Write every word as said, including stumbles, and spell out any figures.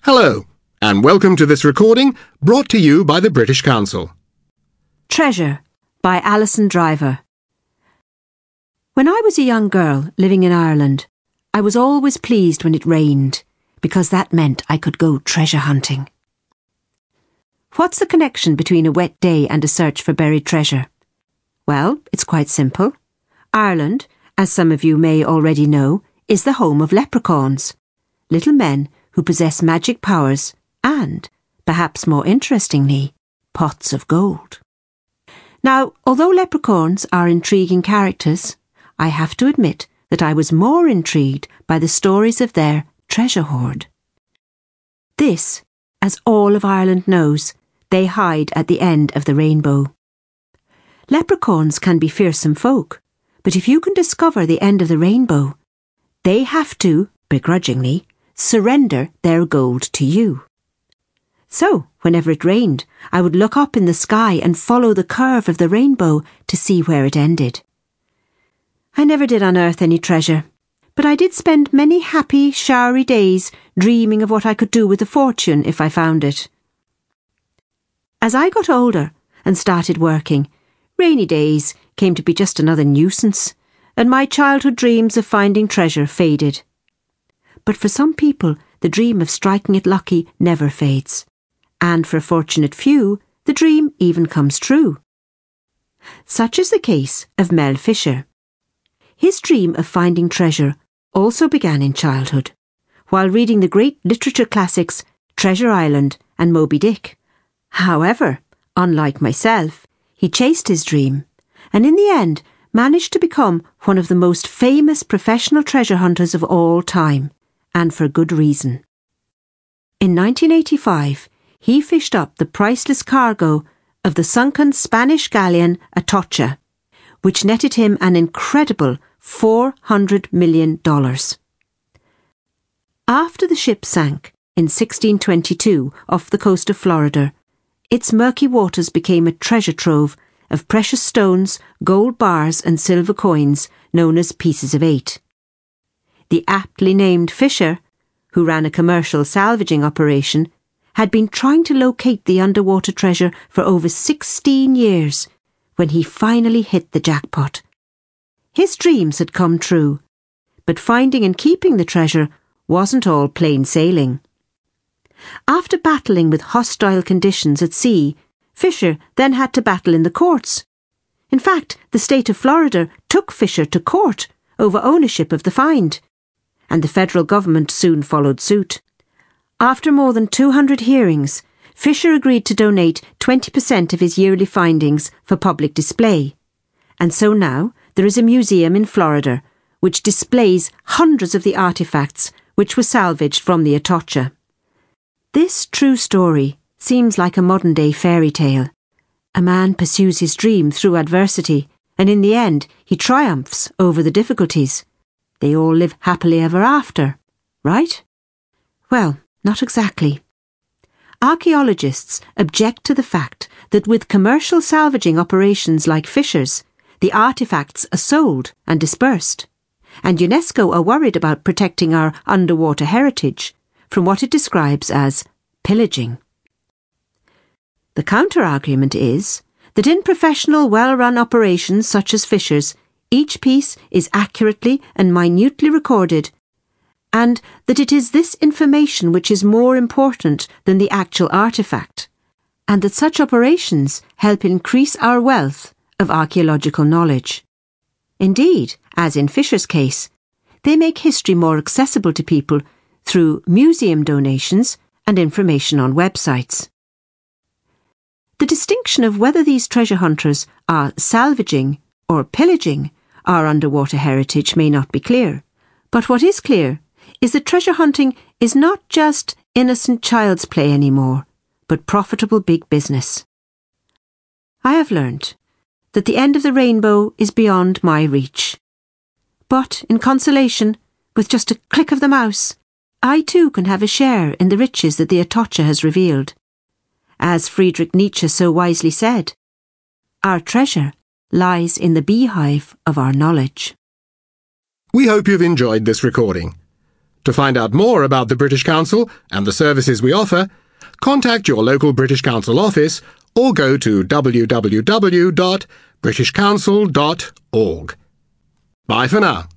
Hello, and welcome to this recording brought to you by the British Council. Treasure by Alison Driver. When I was a young girl living in Ireland, I was always pleased when it rained, because that meant I could go treasure hunting. What's the connection between a wet day and a search for buried treasure? Well, it's quite simple. Ireland, as some of you may already know, is the home of leprechauns, little men who possess magic powers and, perhaps more interestingly, pots of gold. Now, although leprechauns are intriguing characters, I have to admit that I was more intrigued by the stories of their treasure hoard. This, as all of Ireland knows, they hide at the end of the rainbow. Leprechauns can be fearsome folk, but if you can discover the end of the rainbow, they have to, begrudgingly, surrender their gold to you. So, whenever it rained, I would look up in the sky and follow the curve of the rainbow to see where it ended. I never did unearth any treasure, but I did spend many happy, showery days dreaming of what I could do with the fortune if I found it. As I got older and started working, rainy days came to be just another nuisance, and my childhood dreams of finding treasure faded. But for some people, the dream of striking it lucky never fades. And for a fortunate few, the dream even comes true. Such is the case of Mel Fisher. His dream of finding treasure also began in childhood, while reading the great literature classics Treasure Island and Moby Dick. However, unlike myself, he chased his dream, and in the end managed to become one of the most famous professional treasure hunters of all time. And for good reason. In nineteen eighty-five, he fished up the priceless cargo of the sunken Spanish galleon Atocha, which netted him an incredible four hundred million dollars. After the ship sank in sixteen twenty-two off the coast of Florida, its murky waters became a treasure trove of precious stones, gold bars and silver coins known as pieces of eight. The aptly named Fisher, who ran a commercial salvaging operation, had been trying to locate the underwater treasure for over sixteen years when he finally hit the jackpot. His dreams had come true, but finding and keeping the treasure wasn't all plain sailing. After battling with hostile conditions at sea, Fisher then had to battle in the courts. In fact, the state of Florida took Fisher to court over ownership of the find, and the federal government soon followed suit. After more than two hundred hearings, Fisher agreed to donate twenty percent of his yearly findings for public display. And so now there is a museum in Florida which displays hundreds of the artifacts which were salvaged from the Atocha. This true story seems like a modern-day fairy tale. A man pursues his dream through adversity, and in the end he triumphs over the difficulties. They all live happily ever after, right? Well, not exactly. Archaeologists object to the fact that with commercial salvaging operations like Fisher's, the artifacts are sold and dispersed, and UNESCO are worried about protecting our underwater heritage from what it describes as pillaging. The counter-argument is that in professional, well-run operations such as Fisher's, each piece is accurately and minutely recorded, and that it is this information which is more important than the actual artefact, and that such operations help increase our wealth of archaeological knowledge. Indeed, as in Fisher's case, they make history more accessible to people through museum donations and information on websites. The distinction of whether these treasure hunters are salvaging or pillaging our underwater heritage may not be clear, but what is clear is that treasure hunting is not just innocent child's play anymore, but profitable big business. I have learned that the end of the rainbow is beyond my reach. But, in consolation, with just a click of the mouse, I too can have a share in the riches that the Atocha has revealed. As Friedrich Nietzsche so wisely said, our treasure lies in the beehive of our knowledge. We hope you've enjoyed this recording. To find out more about the British Council and the services we offer, contact your local British Council office or go to w w w dot british council dot org. Bye for now.